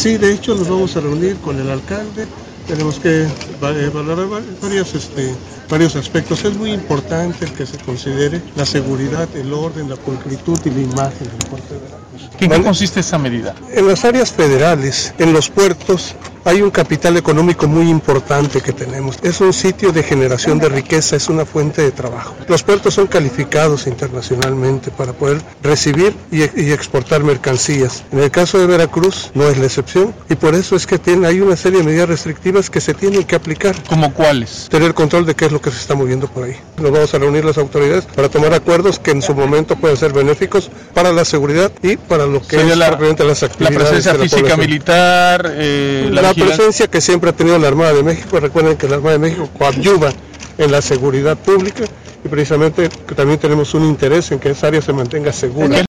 Sí, de hecho nos vamos a reunir con el alcalde, tenemos que valorar varios aspectos. Es muy importante el que se considere la seguridad, el orden, la pulcritud y la imagen del puerto de Veracruz. ¿En qué consiste esa medida? En las áreas federales, en los puertos, hay un capital económico muy importante que tenemos. Es un sitio de generación de riqueza, es una fuente de trabajo. Los puertos son calificados internacionalmente para poder recibir y exportar mercancías. En el caso de Veracruz no es la excepción y por eso es que hay una serie de medidas restrictivas que se tienen que aplicar. ¿Cómo cuáles? Tener control de qué es lo que se está moviendo por ahí. Nos vamos a reunir las autoridades para tomar acuerdos que en su momento pueden ser benéficos para la seguridad y para lo que es propiamente las actividades. La presencia física militar, la presencia que siempre ha tenido la Armada de México. Recuerden que la Armada de México coadyuva en la seguridad pública y precisamente que también tenemos un interés en que esa área se mantenga segura.